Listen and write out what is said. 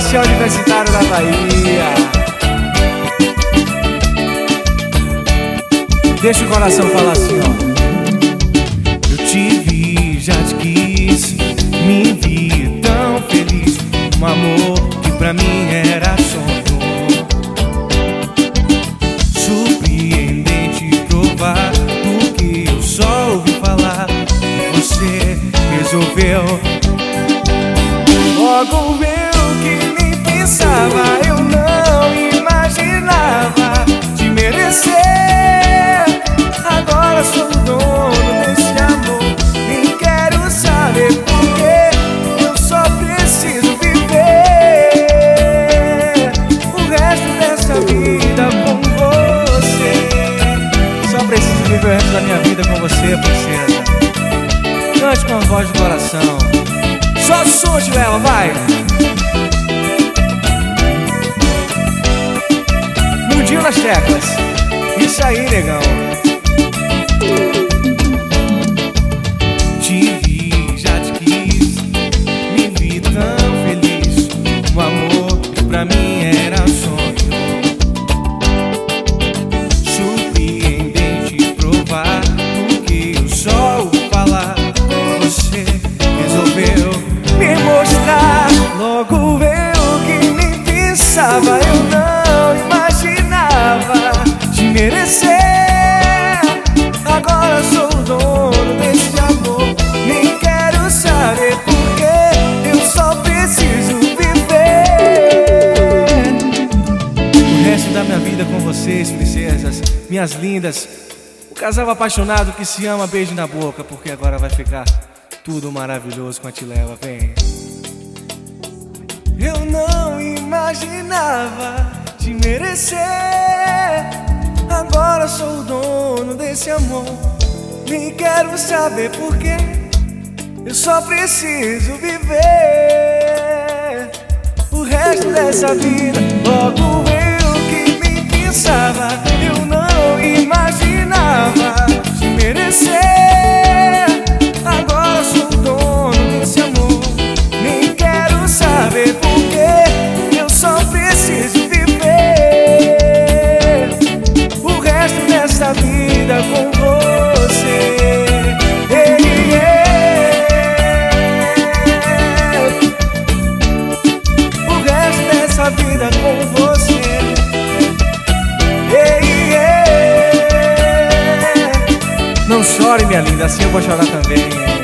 Axé Universitário da Bahia. Deixa o coração falar assim, ó. Eu te vi, já te quis, me vi tão feliz. Um amor que pra mim era sonho. Surpreendente provar do que eu só ouvi falar. Você resolveu. Logo eu que nem pensava, eu não imaginava te merecer. Agora sou o dono desse amor. Nem quero saber porquê, eu só preciso viver o resto dessa vida com você. Só preciso viver o resto da minha vida com você, princesa. Cante com a voz do coração. Só som, Tilema, vai! Mundinho nas teclas. Isso aí, negão. Te vi, já te quis, me vi tão feliz. Um amor que pra mim era sonho. Surpreendente provar o que eu só ouvi falar. Você resolveu me mostrar. Logo eu que nem pensava, eu não imaginava te merecer. Agora sou o dono desse amor. Nem quero saber porquê, eu só preciso viver o resto da minha vida com vocês, princesas, minhas lindas. O casal apaixonado que se ama, beijo na boca, porque agora vai ficar tudo maravilhoso com a Tilema, vem. Eu não imaginava te merecer. Agora sou o dono desse amor. Nem quero saber porquê, eu só preciso viver o resto dessa vida. Logo eu que nem pensava, eu não imaginava te merecer. Agora sou o dono desse amor. Nem quero saber porquê, eu só preciso viver o resto dessa vida com você. O resto dessa vida com você. Não chore, minha linda, assim eu vou chorar também.